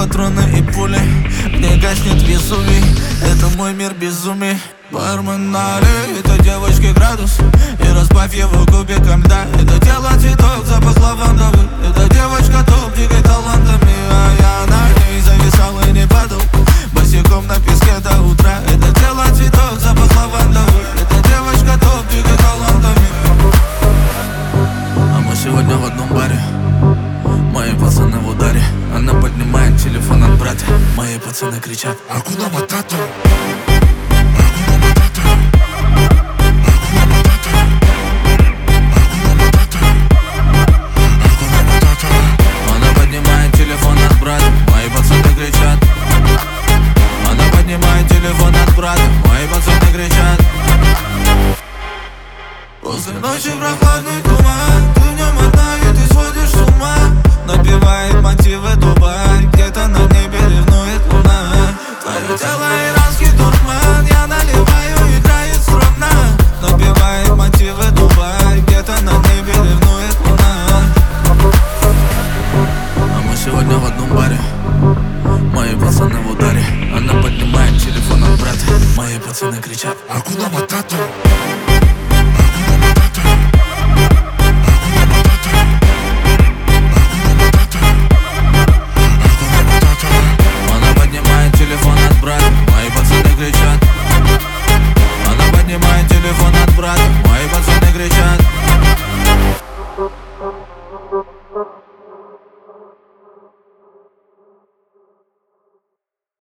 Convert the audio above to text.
патроны и пули. Мне гаснет Везувий, это мой мир безумий. Бармен налей, это девочки градус, и разбавь его кубиком льда. Это тело цветок, запах лавандовый. Это девочка топ, дикой талантами, а я на ней зависал и не падал босиком на песке до утра. Это тело цветок, запах лавандовый. Это девочка топ, дикой талантами. А мы сегодня в одном баре, мои пацаны в ударе. Она поднимает телефон от брата. Мои пацаны кричат: Акуна Матата. Она поднимает телефон от брата. Мои пацаны кричат. Она поднимает телефон от брата. Мои пацаны кричат. После ночи прохладный туман, ты в нем одна и ты сводишь с ума. Напевает мотивы Дубай, где-то на небе ревнует луна. Твое тело иранский дурман, я наливаю, играет струнно. Напевает мотивы Дубай, где-то на небе ревнует луна. А мы сегодня в одном баре, мои пацаны в ударе. Она поднимает телефон от брата. Мои пацаны кричат: Акуна Матата.